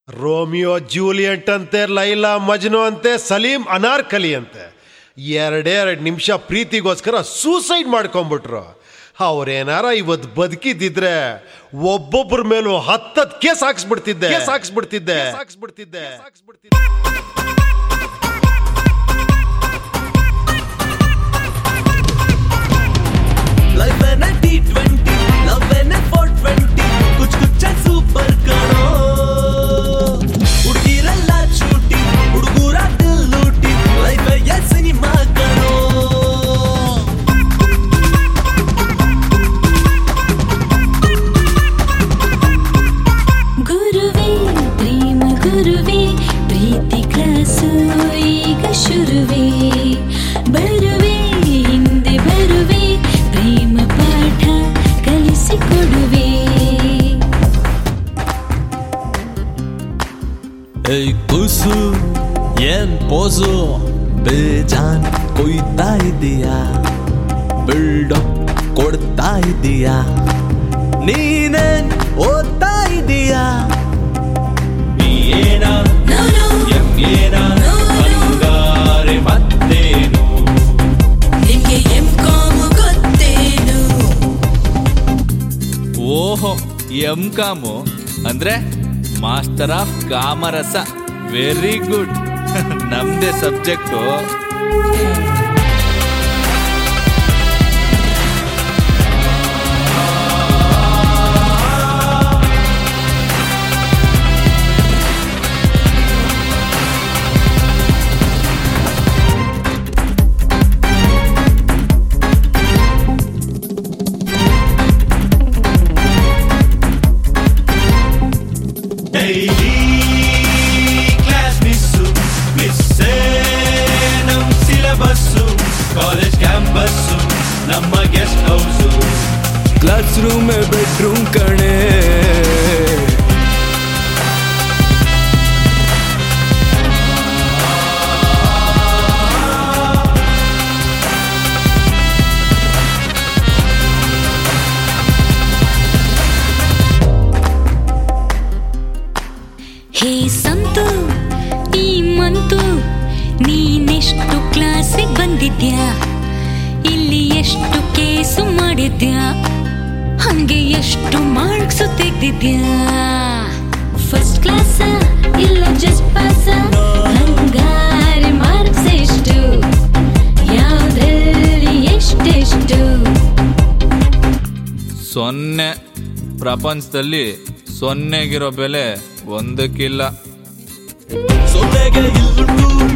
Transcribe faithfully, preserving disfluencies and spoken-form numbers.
Romeo Juliet ಅಂತೆ, ಲೈಲಾ ಮಜ್ನು ಅಂತೆ, ಸಲೀಂ ಅನಾರ್ಕಲಿ ಅಂತೆ. ಎರಡೆರಡು ನಿಮಿಷ ಪ್ರೀತಿಗೋಸ್ಕರ ಸೂಸೈಡ್ ಮಾಡ್ಕೊಂಡ್ಬಿಟ್ರು. ಅವ್ರೇನಾರ ಇವತ್ತು ಬದುಕಿದ್ದಿದ್ರೆ ಒಬ್ಬೊಬ್ಬರ ಮೇಲೂ ಹತ್ತತ್ತು ಕೇಸ್ ಹಾಕ್ಸ್ಬಿಡ್ತಿದ್ದೆ ಹಾಕ್ಸ್ಬಿಡ್ತಿದ್ದೆ ಹಾಕ್ಸ್ಬಿಡ್ತಿದ್ದೆ ಹಾಕ್ಸ್ಬಿಡ್ತಿದ್ದೆ Life and a T twenty, love and a four twenty, कुछ कुछ super करो. उड़गीरल्ल चूटी, उड़गूरा दिल लूटी, life है ये सिनेमा करो. गुरुवे प्रेम गुरुवे प्रीति क्लासु ಈಗ ಶುರುವೆ ಬರುವೆ ಹಿಂದೆ ಬರುವೆ ಪ್ರೇಮ ಪಾಠ ಕಲಿಸಿಕೊಡುವೆ. ಏಯ್ ಕೂಸು ಏನ್ ಪೋಸು ಬೇಜಾನ್ ಕೊಯ್ತಾ ಇದೀಯಾ, ಬಿಲ್ಡಪ್ ಕೊಡ್ತಾ ಇದೀಯಾ, ನೀನೇನ್ ಓದ್ತಾ ಇದೀಯಾ? ಏನ ಏನ ಬಂಗಾರೆ ಮತ್ತೇನು ನಿಮಗೆ ಎಂ ಕಾಮ್ ಗೊತ್ತೇನು? ಓಹೋ, ಎಂ ಕಾಮು ಅಂದ್ರೆ ಮಾಸ್ಟರ್ ಆಫ್ ಕಾಮರಸ. Very good. ನಮ್ದೇ ಸಬ್ಜೆಕ್ಟು. ನಮ್ಮ guest house class room bedroom ಕಣೆ. ಹೇ ಸಂತು, ಈ ಮಂತು ನೀನೆಷ್ಟು ಕ್ಲಾಸಿಗೆ ಬಂದಿದ್ಯಾ? ಇಲ್ಲಿ ಎಷ್ಟು ಕೇಸು ಮಾಡಿದ್ಯಾ? ಹಂಗೆ ಎಷ್ಟು ಮಾರ್ಕ್ಸ್ ತೆಗ್ದಿದ್ಯಾ? ಫಸ್ಟ್ ಕ್ಲಾಸ ಇಲ್ಲ ಜಸ್ಟ್ ಪಾಸ? ಹಂಗಾರೆ ಮಾರ್ಕ್ಸ್ ಎಷ್ಟು? ಯಾವ್ದ್ರಲ್ಲಿ ಎಷ್ಟೆಷ್ಟು? ಸೊನ್ನೆ. ಪ್ರಪಂಚದಲ್ಲಿ ಸೊನ್ನೆಗಿರೋ ಬೆಲೆ ಒಂದಕ್ಕಿಲ್ಲ. ಸೊನ್ನೆಗೆ ಇಲ್ಲುಂಟು